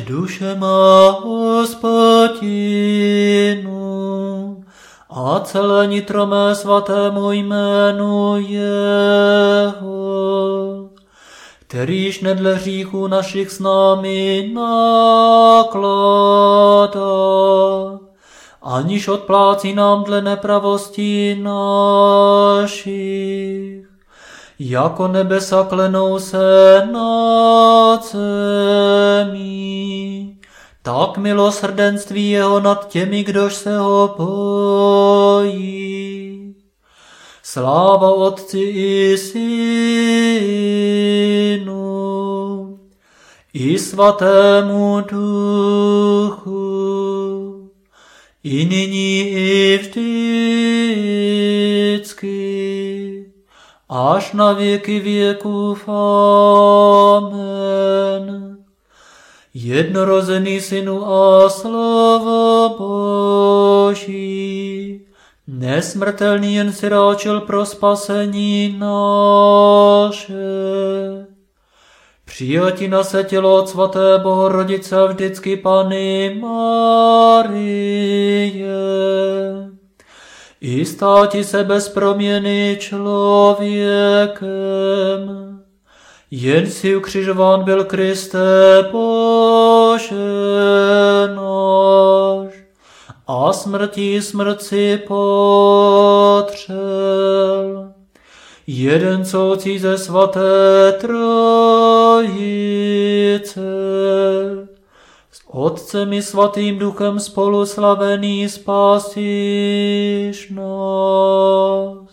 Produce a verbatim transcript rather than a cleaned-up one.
duše má Hospodinu a celé nitro mé svatému jménu jeho, kterýž nedle hříchů našich s námi nakládá, aniž odplácí nám dle nepravosti našich. Jako nebesa klenou se nad zemí, tak milosrdenství jeho nad těmi, kdož se ho bojí. Sláva Otci i Synu, i Svatému Duchu, i nyní, i vždycky, až na věky věků. Amen. Jednorozený Synu a Slovo Boží, nesmrtelný, jen si ráčil pro spasení naše. Přijati na se tělo od svaté Bohorodice a vždycky Panny Marie, i státi se bez proměny člověkem. Jen si ukřižován byl Kriste Bože náš, a smrtí smrt si potřel. Jeden soucí ze svaté Trojice, s Otcem i svatým Duchem spolu slavený spasíš nás.